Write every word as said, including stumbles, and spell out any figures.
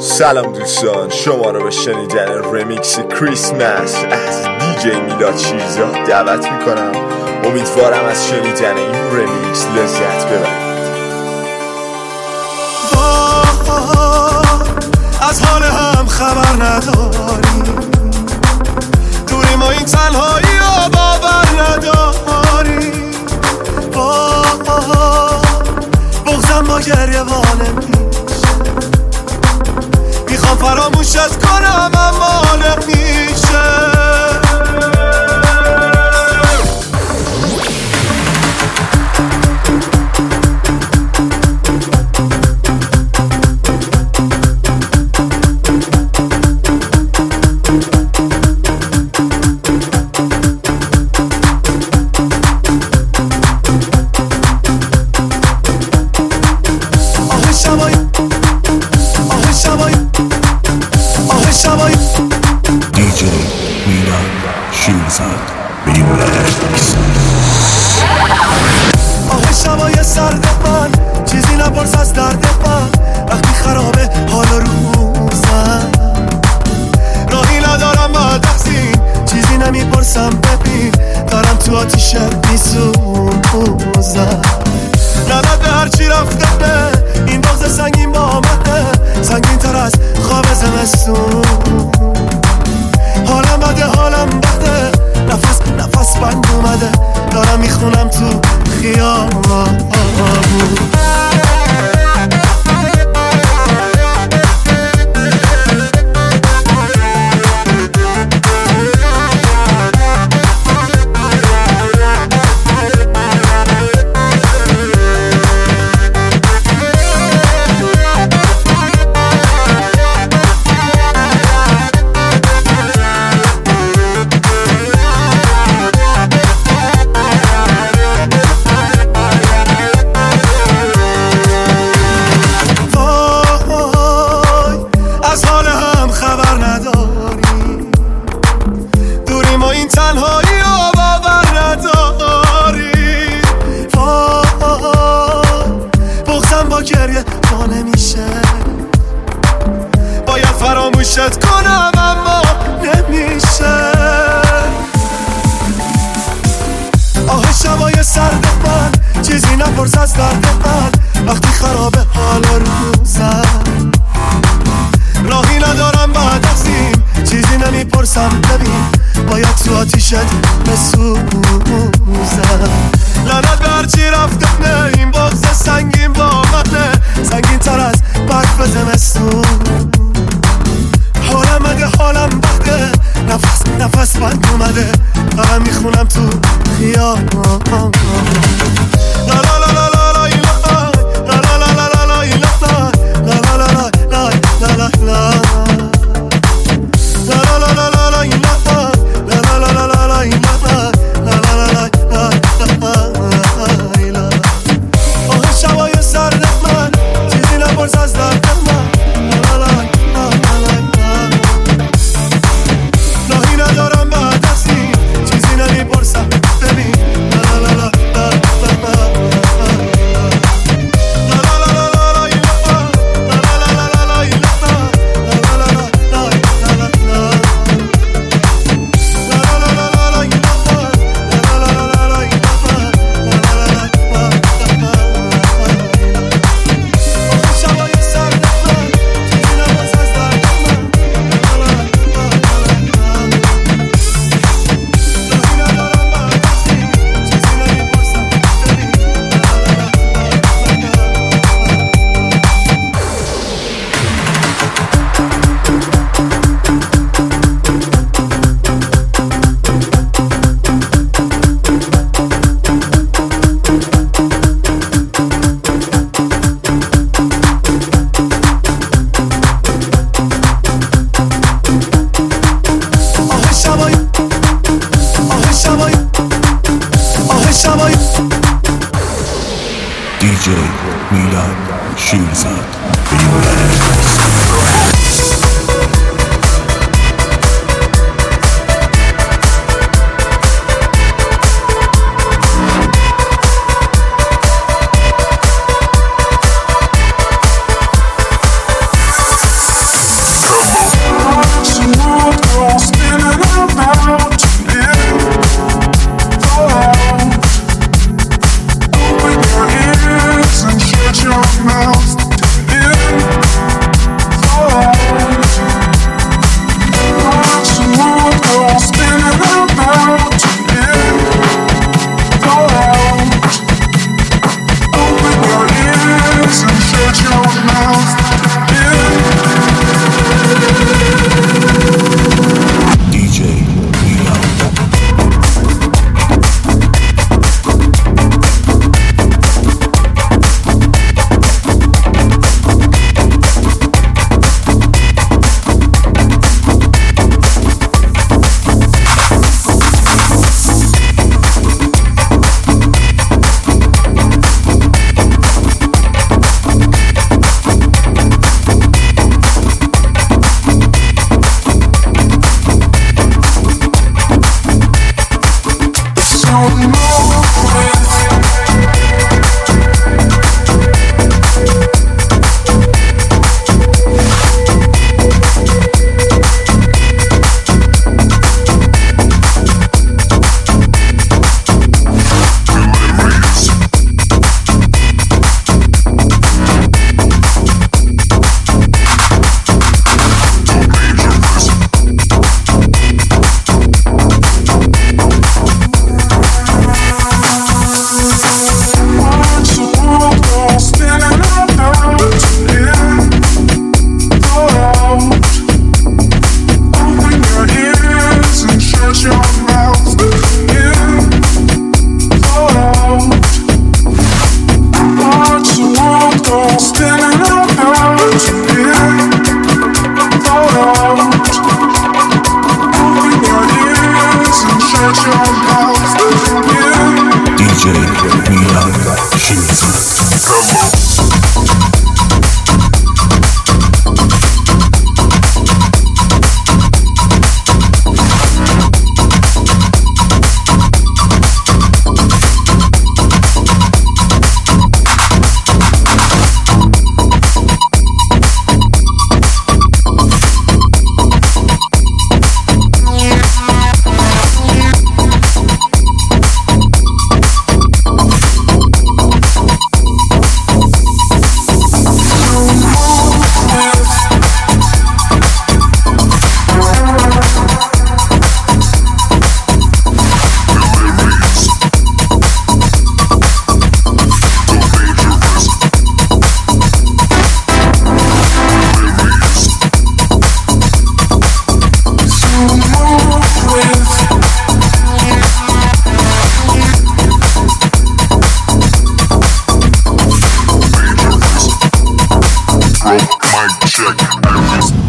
سلام دوستان، شما رو به شنیدن رمیکس کریسمس از دیجی میلاد شیرزاد دعوت میکنم. امیدوارم از شنیدن این رمیکس لذت ببرید. از حال هم خبر نداری، دوری ما این تنهایی رو باور نداری. بغزم با گریه وانه میشه، میخوام فراموشت کنم اما نمیشه. دیجی میلاد شیرزاد ریمیکس. آه شبای سرد من، چیزی نپرس از درد من، وقتی خرابه حال روزم. راهی ندارم بعد از این، چیزی نمیپرسم ببین، دارم تو آتیشه میسوزم. لعنت به هرچی رفته، این بغض سنگین با آمده، سنگین تر از خواب زمستون. حالم بده حالم بده، نفس نفس بند اومده، دارم میخونم تو خیابون. تنهایی رو باور نداری. بغزم با گریه ما نمیشه، باید فراموشت کنم اما نمیشه. آه شبای سرد من، چیزی نپرس از درد من، وقتی خرابه حال روزم. راهی ندارم بعد از این، چیزی نمیپرسم ببین، باید تو آتیشت بسوزم. لعنت به هرچی رفتنه، این بغض سنگین با منه، سنگین تر از برف زمستون. حالم بده حالم بده، نفس نفس بند اومده، دارم میخونم تو خیابون. لا لا لا لا لا لا لا لا لا لا لا لا لا لا لا. دیجی میلاد شیرزاد ریمیکس. جی میلاد شیرزاد. Check.